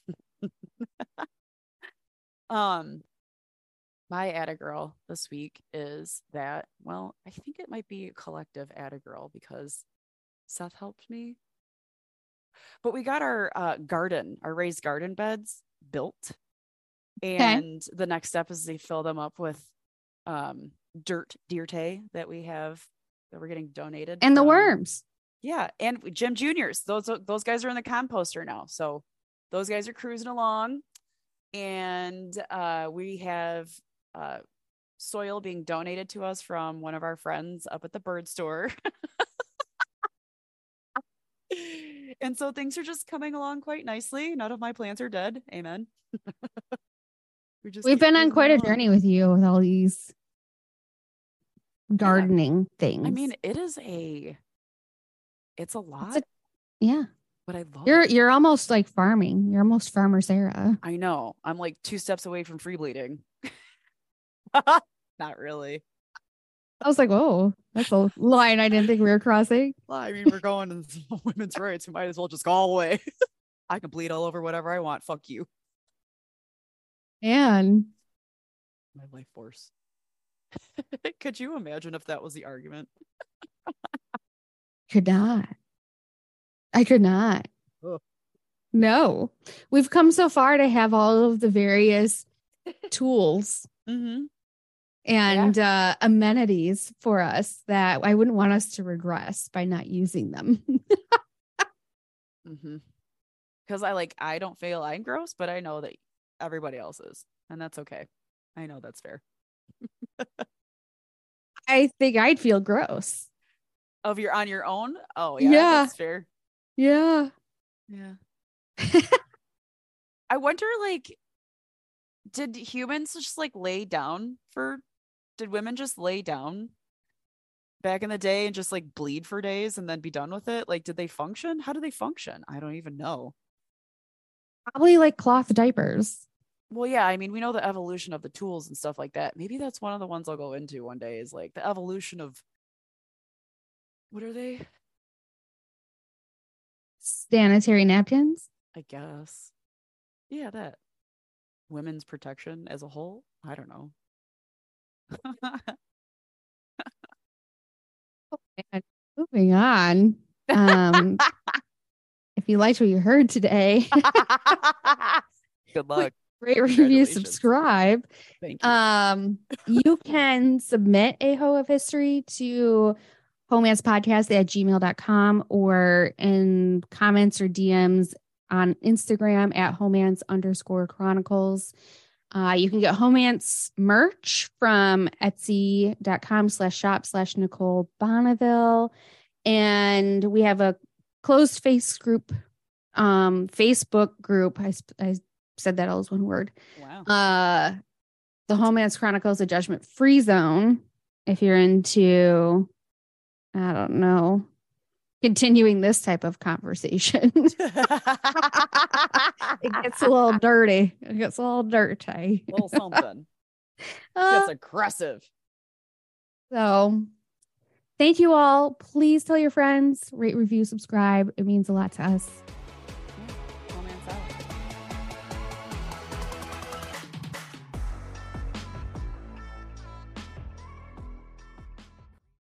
My Atta girl this week is that, well, I think it might be a collective Atta girl because Seth helped me. But we got our our raised garden beds built. And the next step is they fill them up with dirt deerte that we're getting donated. And the worms. Yeah. And Jim Juniors. Those guys are in the composter now. So those guys are cruising along. And we have soil being donated to us from one of our friends up at the bird store. And so things are just coming along quite nicely. None of my plants are dead. Amen. We've been on quite a journey with you with all these gardening things. I mean, it's a lot. Yeah. But I love You're almost like farming. You're almost Farmer Sarah. I know. I'm like 2 steps away from free bleeding. Not really. I was like, whoa, that's a line I didn't think we were crossing. Well, I mean, we're going to women's rights. We might as well just go all the way. I can bleed all over whatever I want. Fuck you. And My life force. Could you imagine if that was the argument? could not. I could not. Ugh. No. We've come so far to have all of the various tools Mm-hmm. and amenities for us that I wouldn't want us to regress by not using them. Mm-hmm. Because I don't feel I'm gross, but I know that everybody else is, and that's okay. I know that's fair. I think I'd feel gross. Of you're on your own? Oh yeah, Yeah. that's fair. Yeah. Yeah. I wonder, did humans just lay down for? Did women just lay down back in the day and just bleed for days and then be done with it? Did they function? How do they function? I don't even know. Probably like cloth diapers. Well, yeah, I mean, we know the evolution of the tools and stuff like that. Maybe that's one of the ones I'll go into one day is the evolution of what are they? Sanitary napkins. I guess. Yeah, that. Women's protection as a whole. I don't know. And moving on. If you liked what you heard today, Good luck. rate, review, Congratulations. subscribe. Thank you. You can submit a hoe of history to homanspodcast@gmail.com or in comments or DMs on Instagram at homance_chronicles. You can get Homance merch from etsy.com/shop/Nicole Bonneville. And we have a closed Facebook group. I said that all as one word. Wow. The Homance Chronicles, a Judgment Free Zone. If you're into, I don't know, continuing this type of conversation. It gets a little dirty. It gets a little dirty. A little something. That's aggressive. So thank you all. Please tell your friends, rate, review, subscribe. It means a lot to us.